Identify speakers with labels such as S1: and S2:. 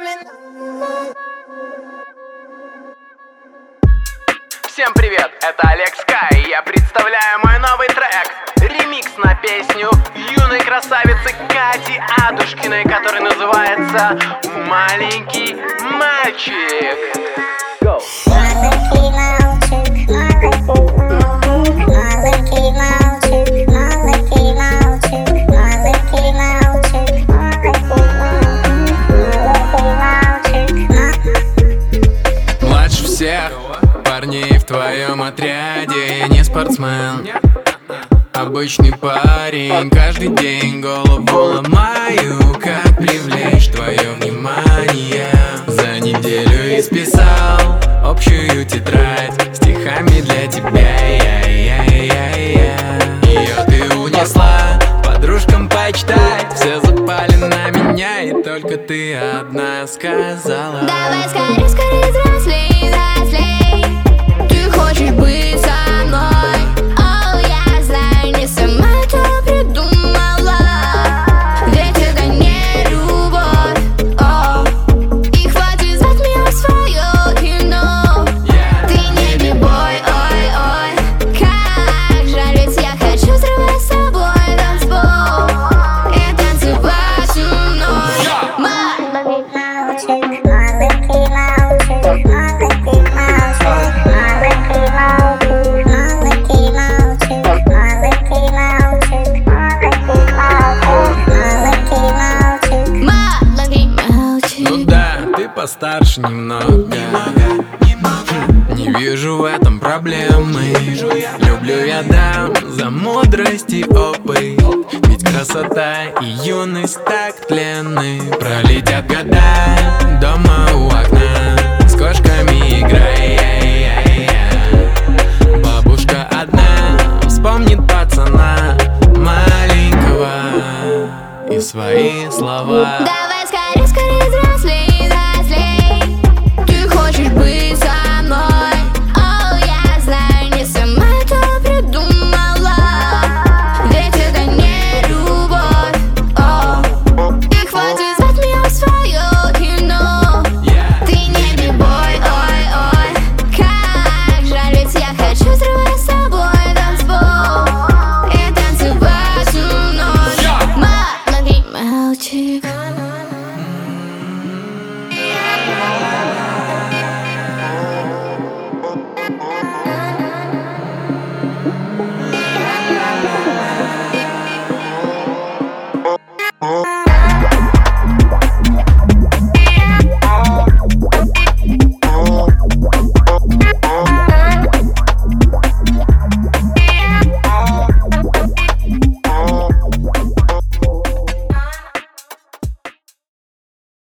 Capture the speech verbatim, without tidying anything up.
S1: Всем привет, это Олег Скай, и я представляю мой новый трек. Ремикс на песню юной красавицы Кати Адушкиной, который называется «Маленький мальчик». Go.
S2: Маленький мальчик, маленький мальчик, маленький мальчик, маленький мальчик, маленький мальчик.
S3: Младше всех парней в твоем отряде, я не спортсмен, обычный парень. Каждый день голову ломаю, как привлечь твое внимание. За неделю исписал общую тетрадь стихами для тебя. Ее ты унесла подружкам почитать. Все запали на меня, и только ты одна сказала:
S4: давай скорее, скорее взрослей, взрослей. Ты хочешь быть со мной? О, я знаю, не сама это придумала. Ведь это не любовь. О, и хватит звать меня в свое кино. Ты не бибой, ой, ой. Как жаль, ведь я хочу взрывать с тобой танцпол и танцевать со мной.
S2: Маленький мальчик, маленький мальчик, маленький мальчик, маленький мальчик, маленький мальчик, маленький мальчик, маленький мальчик,
S4: Маленький мальчик.
S3: ну да, ты постарше немного. Не вижу в этом проблемы. Люблю я дам за мудрость и опыт. Ведь красота и юность так тленны. Пролетят года дома у окна, с кошками играя. Бабушка одна вспомнит пацана маленького и свои слова.